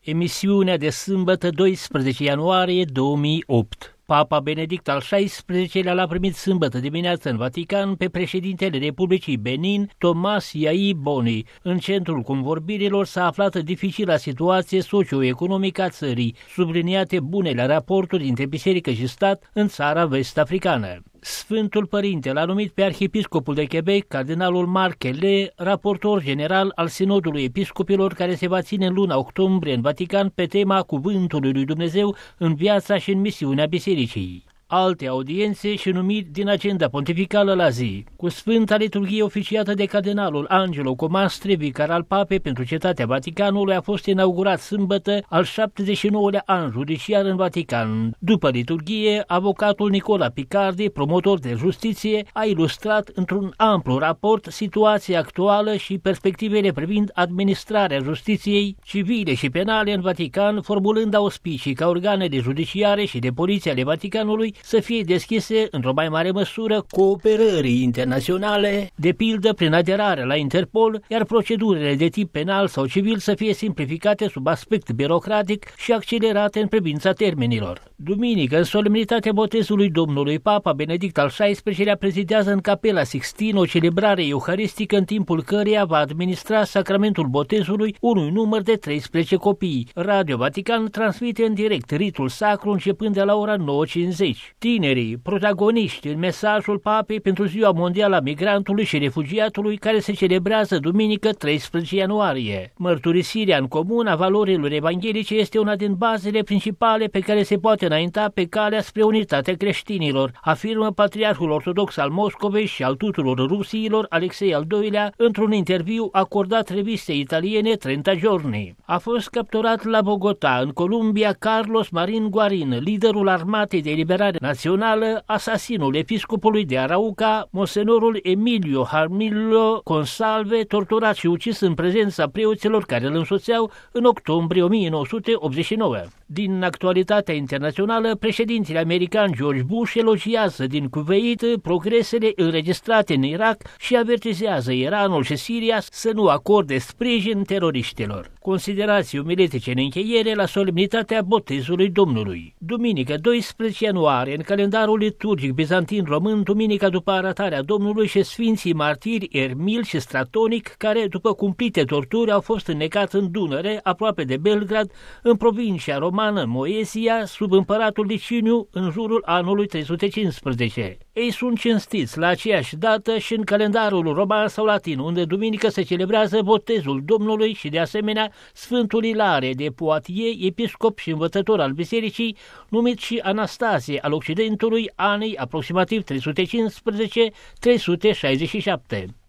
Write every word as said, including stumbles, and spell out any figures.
Emisiunea de sâmbătă doisprezece ianuarie două mii opt. Papa Benedict al șaisprezecelea l-a primit sâmbătă dimineață în Vatican pe președintele Republicii Benin, Thomas Yai Boni. În centrul convorbirilor s-a aflat dificila situație socio-economică a țării, subliniate bunele raporturi dintre biserică și stat în țara vest-africană. Sfântul Părinte l-a numit pe arhiepiscopul de Quebec, cardinalul Marc Kellet, raportor general al Sinodului Episcopilor, care se va ține în luna octombrie în Vatican pe tema Cuvântului lui Dumnezeu în viața și în misiunea bisericii. Alte audiențe și numiri din agenda pontificală la zi. Cu Sfânta Liturghie oficiată de cardinalul Angelo Comastre, vicar al Papei pentru Cetatea Vaticanului, a fost inaugurat sâmbătă al șaptezeci și nouălea an judiciar în Vatican. După liturghie, avocatul Nicola Picardi, promotor de justiție, a ilustrat într-un amplu raport situația actuală și perspectivele privind administrarea justiției civile și penale în Vatican, formulând auspicii ca organele judiciare și de poliție ale Vaticanului să fie deschise într-o mai mare măsură cooperării internaționale, de pildă prin aderarea la Interpol, iar procedurile de tip penal sau civil să fie simplificate sub aspect birocratic și accelerate în privința termenilor. Duminică, în solemnitatea botezului Domnului, Papa Benedict al șaisprezecelea prezidează în Capela Sixtin o celebrare euharistică în timpul căreia va administra sacramentul botezului unui număr de treisprezece copii. Radio Vatican transmite în direct ritul sacru începând de la ora nouă cincizeci. Tinerii, protagoniști în mesajul Papei pentru Ziua Mondială a Migrantului și Refugiatului, care se celebrează duminică treisprezece ianuarie. Mărturisirea în comun a valorilor evanghelice este una din bazele principale pe care se poate înainta pe calea spre unitatea creștinilor, afirmă Patriarhul Ortodox al Moscovei și al tuturor Rusiilor, Alexei al doilea, într-un interviu acordat revistei italiene Trenta Giorni. A fost capturat la Bogota, în Columbia, Carlos Marin Guarin, liderul Armatei de Eliberare Națională, asasinul episcopului de Arauca, monsenorul Emilio Harmillo Consalve, torturat și ucis în prezența preoților care îl însoțeau în octombrie o mie nouă sute optzeci și nouă. Din actualitatea internațională, președintele american George Bush elogiază din Kuwait progresele înregistrate în Irak și avertizează Iranul și Siria să nu acorde sprijin teroriștilor. Considerații umiletice în încheiere la solemnitatea botezului Domnului. Duminică doisprezece ianuarie, în calendarul liturgic bizantin român, duminica după arătarea Domnului și sfinții martiri Ermil și Stratonic, care după cumplite torturi au fost înnecați în Dunăre, aproape de Belgrad, în provincia romană Moesia, sub împăratul Liciniu, în jurul anului trei sute cincisprezece. Ei sunt cinstiți la aceeași dată și în calendarul roman sau latin, unde duminică se celebrează botezul Domnului și de asemenea Sfântul Ilare de Poitiers, episcop și învățător al bisericii, numit și Anastasie al Occidentului, anii aproximativ trei sute cincisprezece - trei sute șaizeci și șapte.